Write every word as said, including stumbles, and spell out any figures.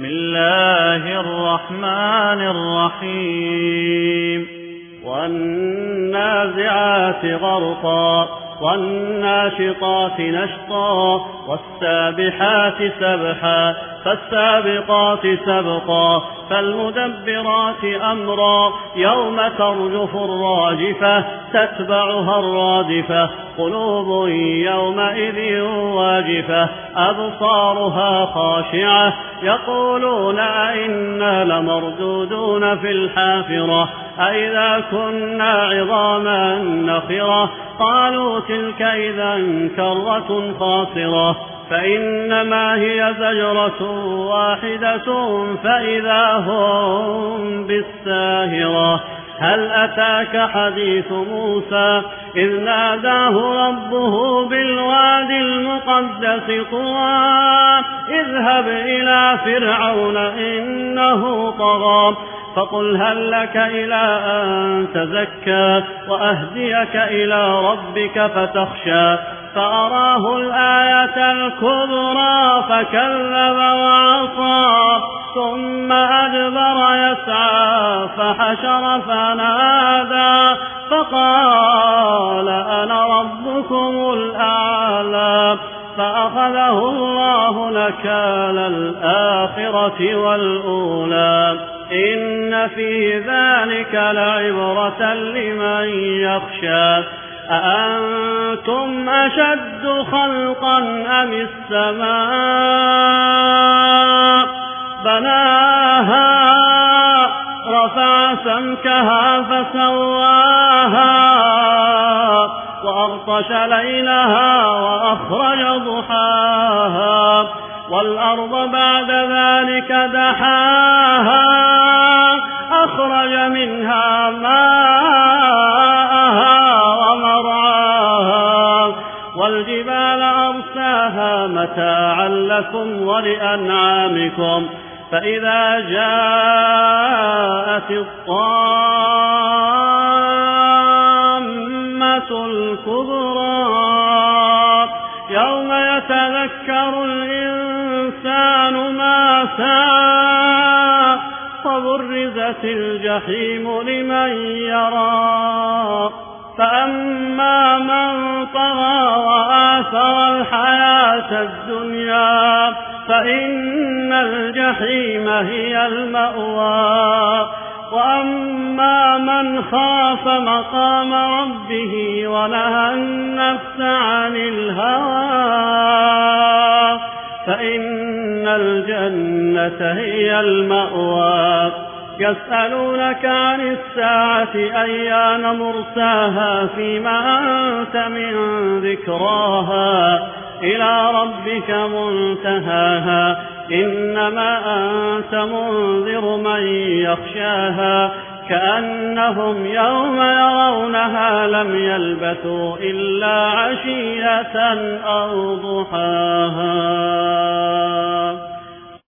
بسم الله الرحمن الرحيم والنازعات غرقا والناشطات نشطا والسابحات سبحا فالسابقات سبقا فالمدبرات أمرا يوم ترجف الراجفة تتبعها الرادفة قلوب يومئذ واجفة أبصارها خاشعة يقولون أئنا لمردودون في الحافرة أئذا كنا عظاما نخرة قالوا تلك إذا كرة خاسرة فإنما هي زجرة واحدة فإذا هم بالساهرة هل أتاك حديث موسى إذ ناداه ربه بالوادي المقدس طوى اذهب إلى فرعون إنه طغى فقل هل لك إلى أن تزكى وأهديك إلى ربك فتخشى فأراه الآية الكبرى فكذب وعصى ثم أدبر يسعى فحشر فنادى فقال أنا ربكم الأعلى فأخذه الله نكال الآخرة والأولى إن في ذلك لعبرة لمن يخشى أأنتم أشد خلقا أم السماء بناها رفع سمكها فسواها وأغطش ليلها وأخرج ضحاها والأرض بعد ذلك دحاها أخرج منها ماءها ومرعاها والجبال أرساها متاعا لكم ولأنعامكم فإذا جاءت الطامة الكبرى يوم يتذكر الإنسان ما سعى فبرزت الجحيم لمن يرى فأما من طغى وآثر الحياة الدنيا فإن الجحيم هي المأوى وأما من خاف مقام ربه ونهى النفس عن الهوى فإن الجنة هي المأوى يسألونك عن الساعة أيان مرساها فيما أنت من ذكراها إلى ربك منتهاها إنما أنت منذر من يخشاها كأنهم يوم يرونها لم يلبثوا إلا عشية أو ضحاها.